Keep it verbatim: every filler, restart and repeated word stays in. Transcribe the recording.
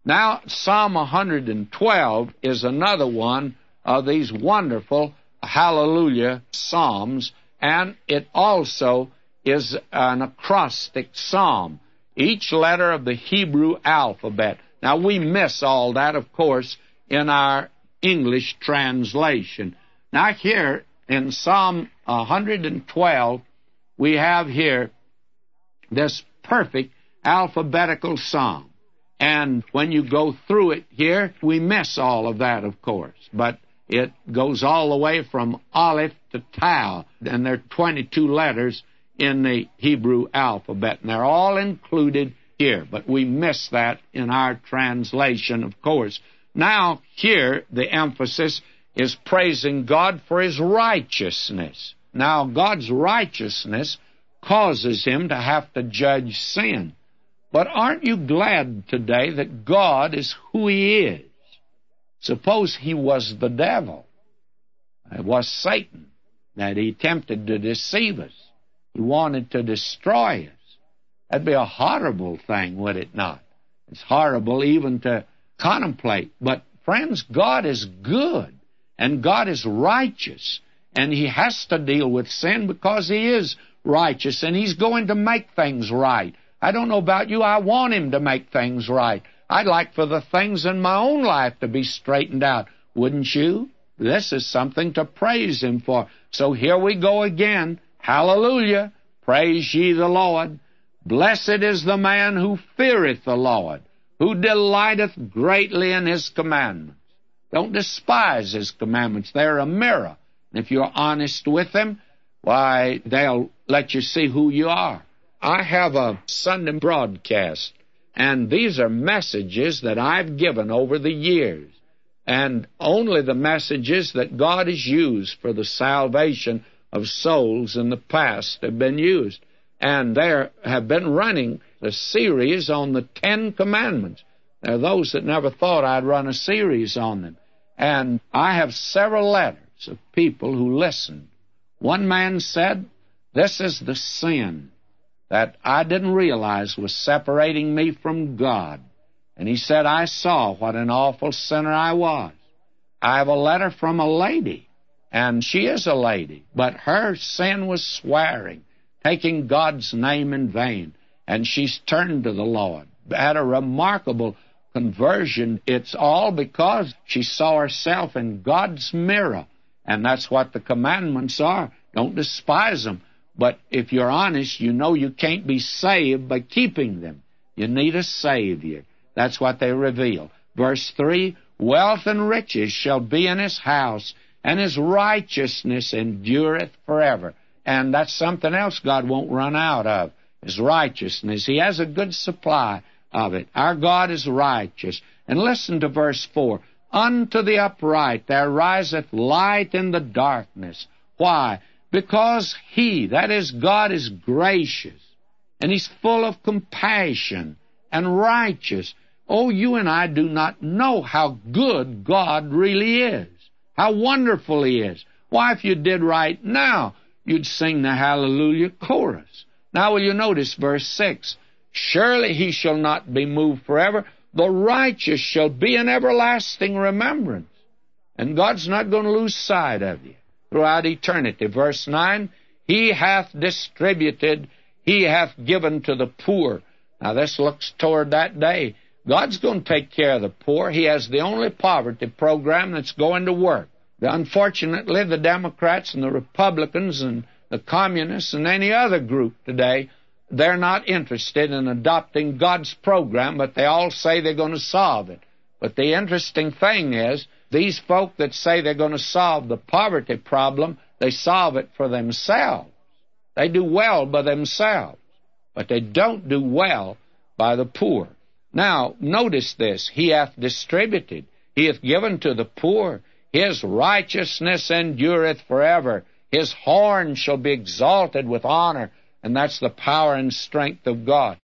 Now, Psalm one hundred twelve is another one of these wonderful hallelujah psalms, and it also is an acrostic psalm, each letter of the Hebrew alphabet. Now, we miss all that, of course, in our English translation. Now, here in Psalm one hundred twelve, we have here this perfect alphabetical psalm. And when you go through it here, we miss all of that, of course. But it goes all the way from Aleph to Tau, and there are twenty-two letters in the Hebrew alphabet, and they're all included here. But we miss that in our translation, of course. Now, here, the emphasis is praising God for His righteousness. Now, God's righteousness causes Him to have to judge sin. But aren't you glad today that God is who He is? Suppose He was the devil. It was Satan that He tempted to deceive us. He wanted to destroy us. That'd be a horrible thing, would it not? It's horrible even to contemplate. But, friends, God is good, and God is righteous, and He has to deal with sin because He is righteous, and He's going to make things right. I don't know about you, I want Him to make things right. I'd like for the things in my own life to be straightened out, wouldn't you? This is something to praise Him for. So here we go again. Hallelujah! Praise ye the Lord. Blessed is the man who feareth the Lord, who delighteth greatly in His commandments. Don't despise His commandments. They're a mirror. And if you're honest with them, why, they'll let you see who you are. I have a Sunday broadcast, and these are messages that I've given over the years, and only the messages that God has used for the salvation of souls in the past have been used. And there have been running a series on the Ten Commandments. There are those that never thought I'd run a series on them. And I have several letters of people who listened. One man said, "This is the sin that I didn't realize was separating me from God." And he said, "I saw what an awful sinner I was." I have a letter from a lady, and she is a lady, but her sin was swearing, taking God's name in vain, and she's turned to the Lord, had a remarkable conversion. It's all because she saw herself in God's mirror, and that's what the commandments are. Don't despise them. But if you're honest, you know you can't be saved by keeping them. You need a Savior. That's what they reveal. Verse three, wealth and riches shall be in his house, and his righteousness endureth forever. And that's something else God won't run out of, his righteousness. He has a good supply of it. Our God is righteous. And listen to verse four. Unto the upright there riseth light in the darkness. Why? Because He, that is God, is gracious, and He's full of compassion and righteous. Oh, you and I do not know how good God really is, how wonderful He is. Why, if you did right now, you'd sing the Hallelujah chorus. Now, will you notice verse six? Surely He shall not be moved forever. The righteous shall be in everlasting remembrance. And God's not going to lose sight of you throughout eternity. Verse nine, He hath distributed, He hath given to the poor. Now, this looks toward that day. God's going to take care of the poor. He has the only poverty program that's going to work. Unfortunately, the Democrats and the Republicans and the Communists and any other group today, they're not interested in adopting God's program, but they all say they're going to solve it. But the interesting thing is, these folk that say they're going to solve the poverty problem, they solve it for themselves. They do well by themselves, but they don't do well by the poor. Now, notice this. He hath distributed. He hath given to the poor. His righteousness endureth forever. His horn shall be exalted with honor. And that's the power and strength of God.